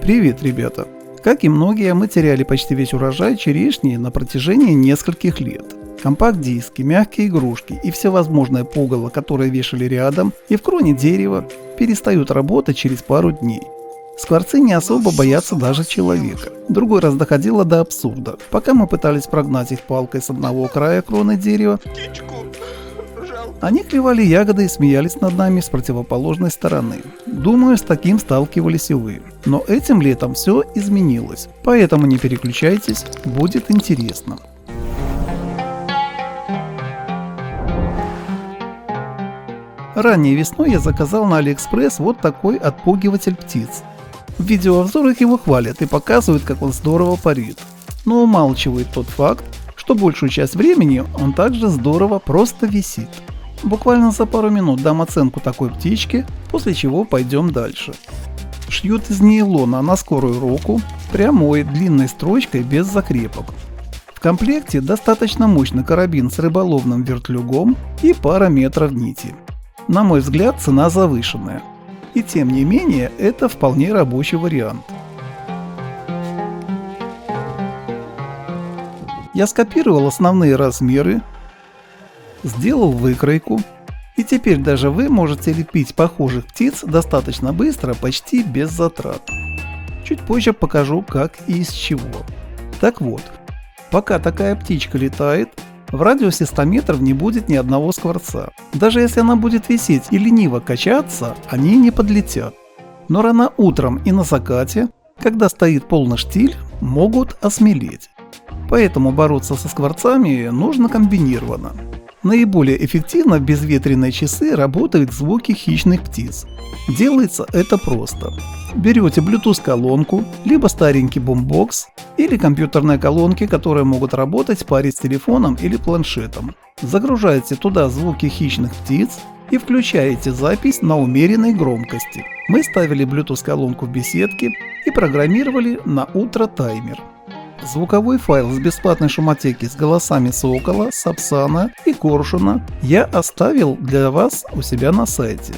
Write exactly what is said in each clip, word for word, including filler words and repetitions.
Привет, ребята! Как и многие, мы теряли почти весь урожай черешни на протяжении нескольких лет. Компакт-диски, мягкие игрушки и всевозможное пугало, которое вешали рядом и в кроне дерева, перестают работать через пару дней. Скворцы не особо боятся даже человека. Другой раз доходило до абсурда. Пока мы пытались прогнать их палкой с одного края кроны дерева, они клевали ягоды и смеялись над нами с противоположной стороны. Думаю, с таким сталкивались и вы. Но этим летом все изменилось. Поэтому не переключайтесь, будет интересно. Ранней весной я заказал на Алиэкспресс вот такой отпугиватель птиц. В видеообзорах его хвалят и показывают, как он здорово парит. Но умалчивает тот факт, что большую часть времени он также здорово просто висит. Буквально за пару минут дам оценку такой птичке, после чего пойдем дальше. Шьют из нейлона на скорую руку, прямой длинной строчкой без закрепок. В комплекте достаточно мощный карабин с рыболовным вертлюгом и пара метров нити. На мой взгляд, цена завышенная. И тем не менее, это вполне рабочий вариант. Я скопировал основные размеры, сделал выкройку, и теперь даже вы можете лепить похожих птиц достаточно быстро, почти без затрат. Чуть позже покажу, как и из чего. Так вот, пока такая птичка летает, в радиусе ста метров не будет ни одного скворца. Даже если она будет висеть и лениво качаться, они не подлетят. Но рано утром и на закате, когда стоит полный штиль, могут осмелеть. Поэтому бороться со скворцами нужно комбинированно. Наиболее эффективно в безветренные часы работают звуки хищных птиц. Делается это просто. Берете Bluetooth-колонку, либо старенький бумбокс, или компьютерные колонки, которые могут работать в паре с телефоном или планшетом. Загружаете туда звуки хищных птиц и включаете запись на умеренной громкости. Мы ставили Bluetooth-колонку в беседке и программировали на утро таймер. Звуковой файл с бесплатной шумотеки с голосами сокола, сапсана и коршуна я оставил для вас у себя на сайте.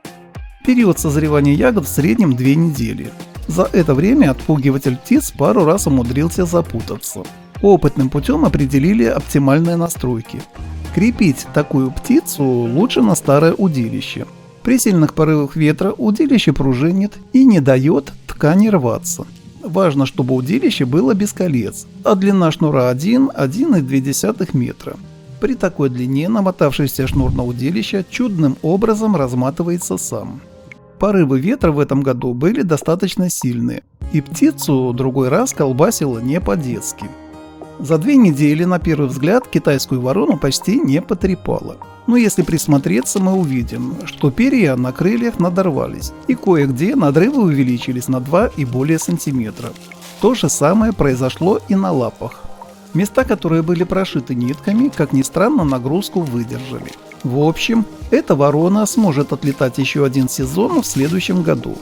Период созревания ягод в среднем две недели. За это время отпугиватель птиц пару раз умудрился запутаться. Опытным путем определили оптимальные настройки. Крепить такую птицу лучше на старое удилище. При сильных порывах ветра удилище пружинит и не дает ткани рваться. Важно, чтобы удилище было без колец, а длина шнура один — один и две десятых метра. При такой длине намотавшийся шнур на удилище чудным образом разматывается сам. Порывы ветра в этом году были достаточно сильные, и птицу другой раз колбасило не по-детски. За две недели, на первый взгляд, китайскую ворону почти не потрепало. Но если присмотреться, мы увидим, что перья на крыльях надорвались, и кое-где надрывы увеличились на два и более сантиметра. То же самое произошло и на лапах. Места, которые были прошиты нитками, как ни странно, нагрузку выдержали. В общем, эта ворона сможет отлетать еще один сезон в следующем году.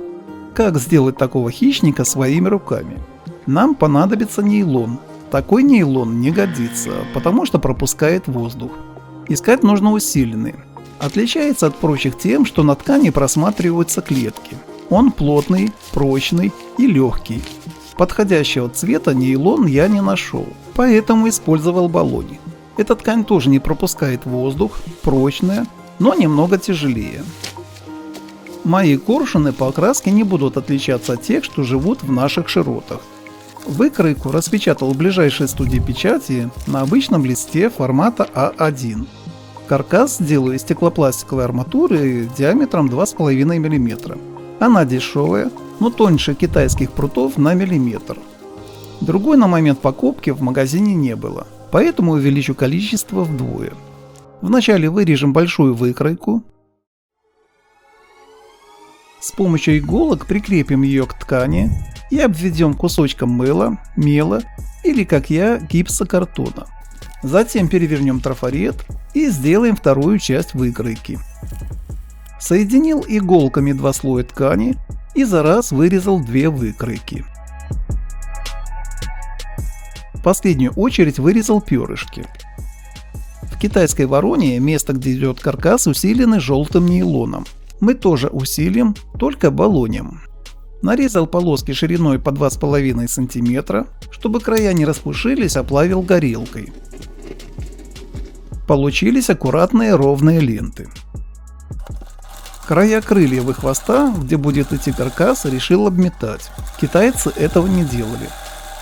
Как сделать такого хищника своими руками? Нам понадобится нейлон. Такой нейлон не годится, потому что пропускает воздух. Искать нужно усиленный. Отличается от прочих тем, что на ткани просматриваются клетки. Он плотный, прочный и легкий. Подходящего цвета нейлон я не нашел, поэтому использовал балоник. Эта ткань тоже не пропускает воздух, прочная, но немного тяжелее. Мои коршуны по окраске не будут отличаться от тех, что живут в наших широтах. Выкройку распечатал в ближайшей студии печати на обычном листе формата а один. Каркас делаю из стеклопластиковой арматуры диаметром два с половиной миллиметра. Она дешевая, но тоньше китайских прутов на миллиметр. Другой на момент покупки в магазине не было, поэтому увеличу количество вдвое. Вначале вырежем большую выкройку. С помощью иголок прикрепим ее к ткани и обведем кусочком мыла, мела или, как я, гипсокартона. Затем перевернем трафарет и сделаем вторую часть выкройки. Соединил иголками два слоя ткани и за раз вырезал две выкройки. В последнюю очередь вырезал перышки. В китайской вороне место, где идет каркас, усилены желтым нейлоном. Мы тоже усилим, только баллонем. Нарезал полоски шириной по два с половиной сантиметра, чтобы края не распушились, оплавил горелкой. Получились аккуратные ровные ленты. Края крыльев и хвоста, где будет идти каркас, решил обметать. Китайцы этого не делали.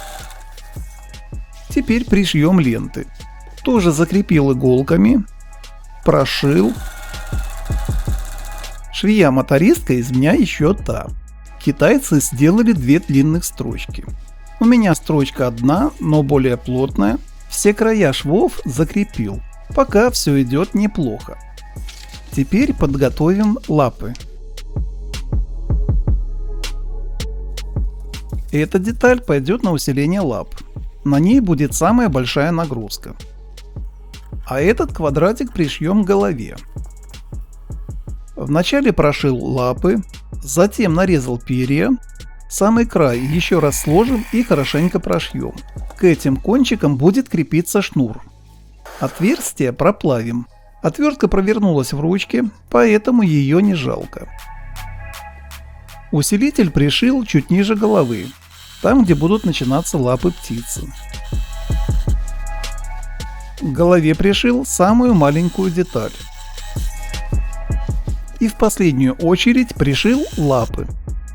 Теперь пришьем ленты. Тоже закрепил иголками, прошил. Швея-мотористка из меня еще та. Китайцы сделали две длинных строчки. У меня строчка одна, но более плотная. Все края швов закрепил. Пока все идет неплохо. Теперь подготовим лапы. Эта деталь пойдет на усиление лап. На ней будет самая большая нагрузка. А этот квадратик пришьем к голове. Вначале прошил лапы, затем нарезал перья. Самый край еще раз сложим и хорошенько прошьем. К этим кончикам будет крепиться шнур. Отверстие проплавим. Отвертка провернулась в ручке, поэтому ее не жалко. Усилитель пришил чуть ниже головы, там где будут начинаться лапы птицы. К голове пришил самую маленькую деталь. И в последнюю очередь пришил лапы.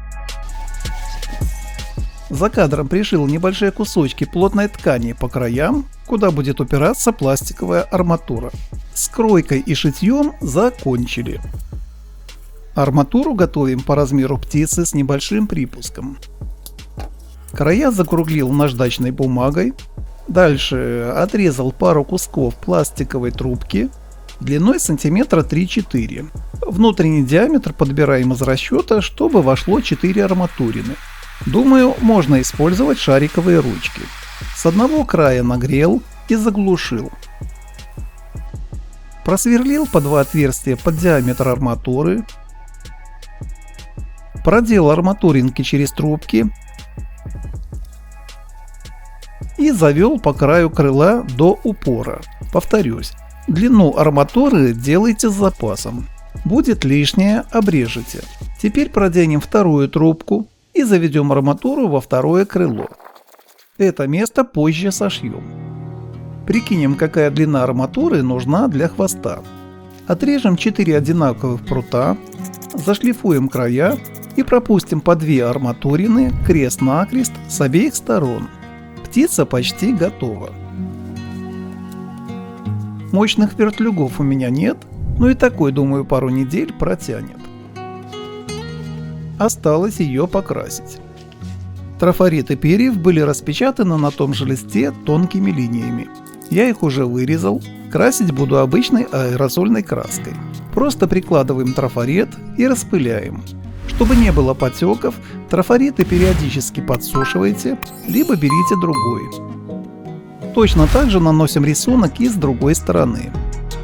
За кадром пришил небольшие кусочки плотной ткани по краям, куда будет упираться пластиковая арматура. С кройкой и шитьем закончили. Арматуру готовим по размеру птицы с небольшим припуском. Края закруглил наждачной бумагой. Дальше отрезал пару кусков пластиковой трубки длиной сантиметра три-четыре. Внутренний диаметр подбираем из расчета, чтобы вошло четыре арматурины. Думаю, можно использовать шариковые ручки. С одного края нагрел и заглушил. Просверлил по два отверстия под диаметр арматуры. Продел арматуринки через трубки. И завел по краю крыла до упора. Повторюсь, длину арматуры делайте с запасом. Будет лишнее, обрежете. Теперь проденем вторую трубку и заведем арматуру во второе крыло. Это место позже сошьем. Прикинем, какая длина арматуры нужна для хвоста. Отрежем четыре одинаковых прута, зашлифуем края и пропустим по две арматурины крест-накрест с обеих сторон. Птица почти готова. Мощных вертлюгов у меня нет, но и такой, думаю, пару недель протянет. Осталось ее покрасить. Трафареты перьев были распечатаны на том же листе тонкими линиями. Я их уже вырезал. Красить буду обычной аэрозольной краской. Просто прикладываем трафарет и распыляем. Чтобы не было потеков, трафареты периодически подсушивайте, либо берите другой. Точно так же наносим рисунок и с другой стороны.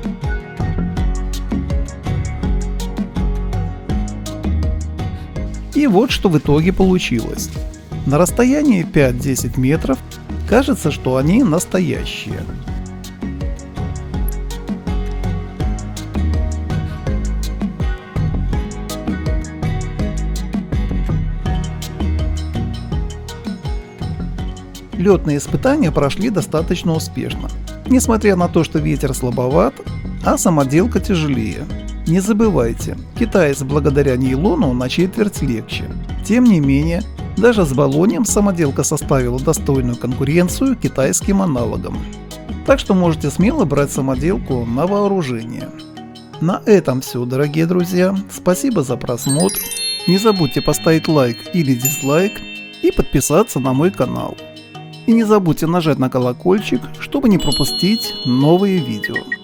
И вот что в итоге получилось. На расстоянии пять-десять метров кажется, что они настоящие. Летные испытания прошли достаточно успешно, несмотря на то, что ветер слабоват, а самоделка тяжелее. Не забывайте, китаец благодаря нейлону на четверть легче. Тем не менее, даже с баллонием самоделка составила достойную конкуренцию китайским аналогам. Так что можете смело брать самоделку на вооружение. На этом все, дорогие друзья. Спасибо за просмотр. Не забудьте поставить лайк или дизлайк и подписаться на мой канал. И не забудьте нажать на колокольчик, чтобы не пропустить новые видео.